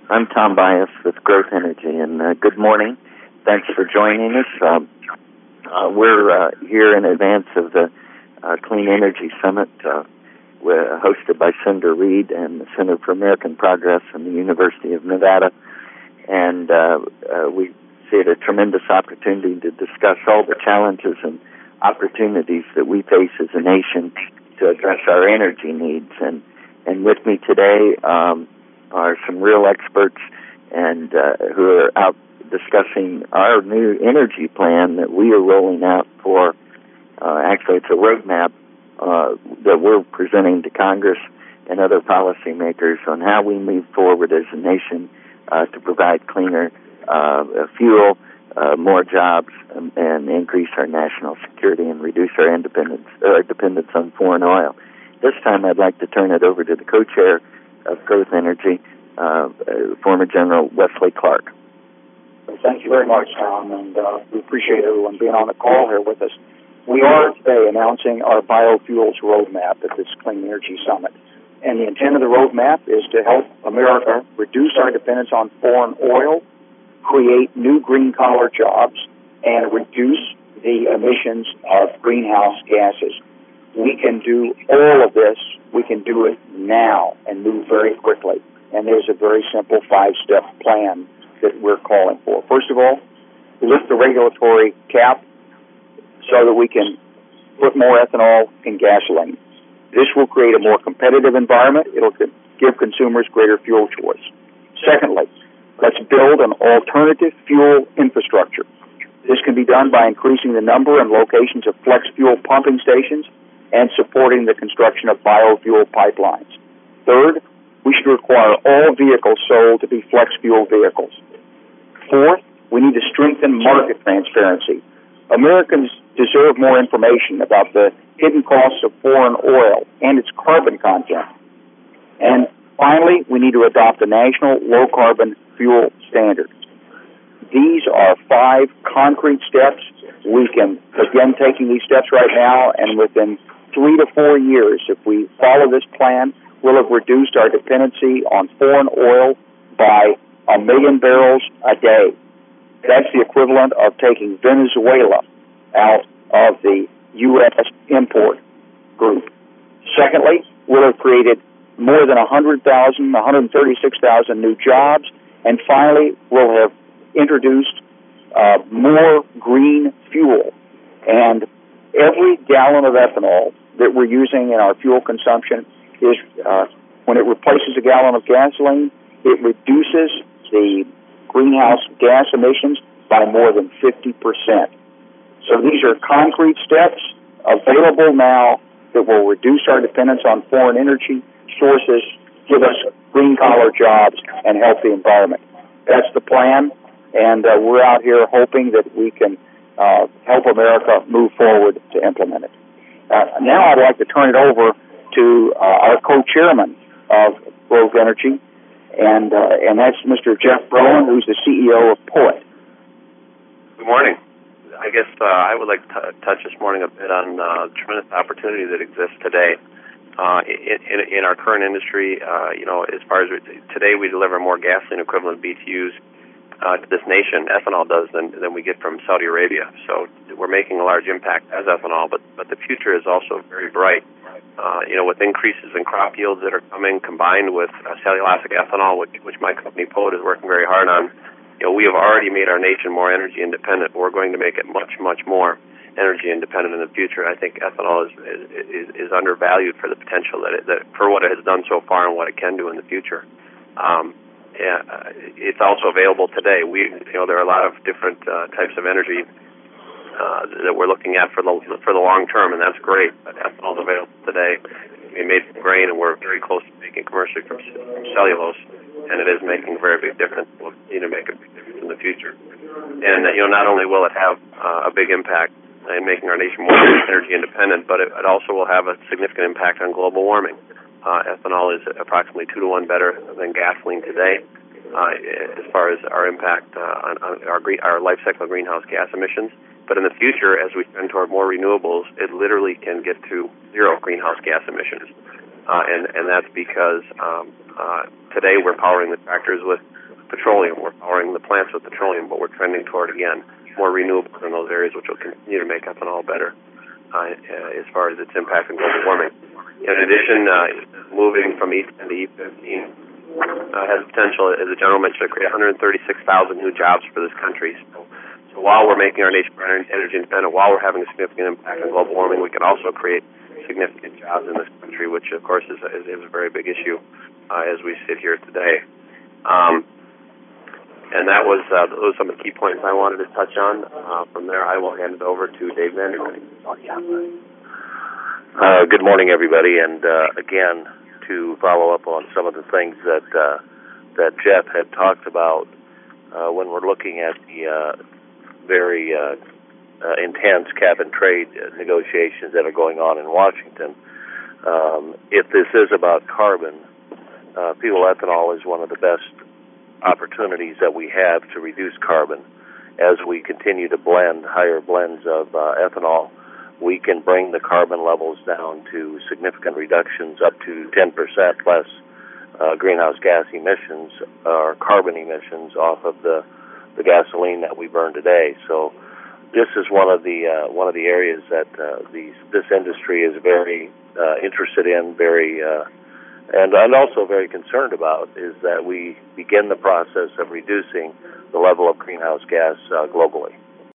I'm Tom Bias with Growth Energy, and good morning. Thanks for joining us. We're here in advance of the Clean Energy Summit hosted by Senator Reid and the Center for American Progress and the University of Nevada. And we see it a tremendous opportunity to discuss all the challenges and opportunities that we face as a nation to address our energy needs. And with me today are some real experts and who are out discussing our new energy plan that we are rolling out for, actually it's a roadmap that we're presenting to Congress and other policymakers on how we move forward as a nation to provide cleaner fuel, more jobs, and increase our national security and reduce our dependence on foreign oil. This time I'd like to turn it over to the co-chair of Growth Energy, former General Wesley Clark. Thank you very much, Tom, and we appreciate everyone being on the call here with us. We are today announcing our biofuels roadmap at this Clean Energy Summit. And the intent of the roadmap is to help America reduce our dependence on foreign oil, create new green-collar jobs, and reduce the emissions of greenhouse gases. We can do all of this. We can do it now and move very quickly. And there's a very simple 5-step plan that we're calling for. First of all, lift the regulatory cap so that we can put more ethanol in gasoline. This will create a more competitive environment. It'll give consumers greater fuel choice. Secondly, let's build an alternative fuel infrastructure. This can be done by increasing the number and locations of flex fuel pumping stations and supporting the construction of biofuel pipelines. Third, we should require all vehicles sold to be flex fuel vehicles. Fourth, we need to strengthen market transparency. Americans deserve more information about the hidden costs of foreign oil and its carbon content. And finally, we need to adopt a national low-carbon fuel standard. These are 5 concrete steps. We can begin taking these steps right now, and within 3 to 4 years, if we follow this plan, we'll have reduced our dependency on foreign oil by 1 million barrels a day. That's the equivalent of taking Venezuela out of the U.S. import group. Secondly, we'll have created more than 136,000 new jobs. And finally, we'll have introduced more green fuel. And every gallon of ethanol that we're using in our fuel consumption is, when it replaces a gallon of gasoline, it reduces the greenhouse gas emissions by more than 50%. So these are concrete steps available now that will reduce our dependence on foreign energy sources, give us green-collar jobs, and help the environment. That's the plan, and we're out here hoping that we can help America move forward to implement it. Now I'd like to turn it over to our co-chairman of Growth Energy, and that's Mr. Jeff Broen, who's the CEO of POET. Good morning. I guess I would like to touch this morning a bit on the tremendous opportunity that exists today in our current industry. As far as today, we deliver more gasoline equivalent BTUs to this nation, ethanol does, than we get from Saudi Arabia. So we're making a large impact as ethanol, but the future is also very bright. With increases in crop yields that are coming, combined with cellulosic ethanol, which my company POET is working very hard on, we have already made our nation more energy independent. We're going to make it much, much more energy independent in the future. I think ethanol is undervalued for the potential that for what it has done so far and what it can do in the future. It's also available today. There are a lot of different types of energy that we're looking at for the long term, and that's great. But ethanol is available today. We made from grain, and we're very close to making commercially from cellulose, and it is making a very big difference. We'll continue to make a big difference in the future. And not only will it have a big impact in making our nation more energy independent, but it also will have a significant impact on global warming. Ethanol is approximately 2 to 1 better than gasoline today as far as our impact on our life cycle of greenhouse gas emissions. But in the future, as we trend toward more renewables, it literally can get to 0 greenhouse gas emissions. and that's because today we're powering the tractors with petroleum. We're powering the plants with petroleum, but we're trending toward, again, more renewables in those areas, which will continue to make ethanol better as far as its impact on global warming. In addition, moving from E10 to E15 has potential, as the General mentioned, to create 136,000 new jobs for this country. So while we're making our nation energy independent, while we're having a significant impact on global warming, we can also create significant jobs in this country, which, of course, is a very big issue as we sit here today. And that was those are some of the key points I wanted to touch on. From there, I will hand it over to Dave Vanderbeek. Good morning, everybody, and again, to follow up on some of the things that Jeff had talked about when we're looking at the very intense cap-and-trade negotiations that are going on in Washington. If this is about carbon, fuel ethanol is one of the best opportunities that we have to reduce carbon. As we continue to blend higher blends of ethanol, we can bring the carbon levels down to significant reductions, up to 10% less greenhouse gas emissions or carbon emissions off of the gasoline that we burn today. So this is one of the areas that this industry is very interested in, and also very concerned about, is that we begin the process of reducing the level of greenhouse gas globally.